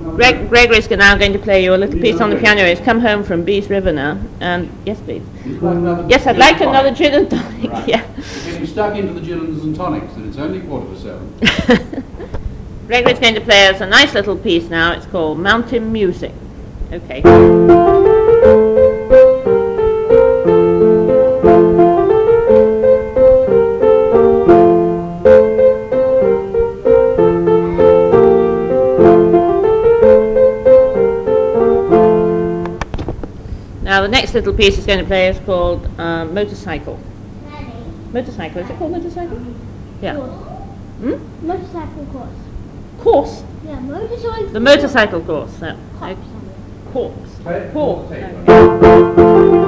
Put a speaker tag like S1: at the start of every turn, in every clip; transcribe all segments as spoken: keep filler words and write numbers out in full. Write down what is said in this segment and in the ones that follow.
S1: Greg, Gregory's now going to play you a little piece on the piano. He's come home from Bees River now, and yes, please. Yes, I'd like another gin and tonic.
S2: Right.
S1: Yeah.
S2: You're getting stuck into the gins and tonics, and it's only quarter to seven.
S1: Gregory's going to play us a nice little piece now. It's called Mountain Music. Okay. Now the next little piece he's going to play is called uh, Motorcycle.
S3: Daddy.
S1: Motorcycle, is it called Motorcycle? Yeah. Hmm?
S3: Motorcycle course.
S1: Course.
S3: Yeah, motorcycle.
S1: The motorcycle course. Yeah.
S3: Course.
S1: Course.
S2: Play it.
S1: Course.
S2: Take it.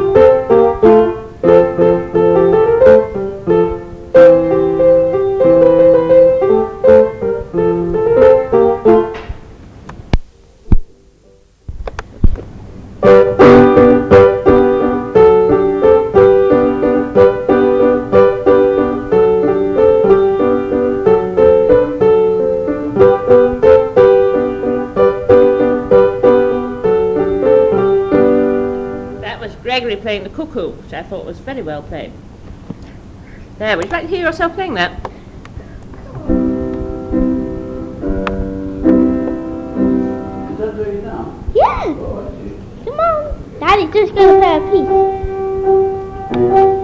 S1: Gregory playing the cuckoo, which I thought was very well played. There, would you like to hear yourself playing that?
S2: Is that doing it now?
S3: Yeah.
S2: Oh, I see.
S3: Come on. Daddy's just going to play a piece.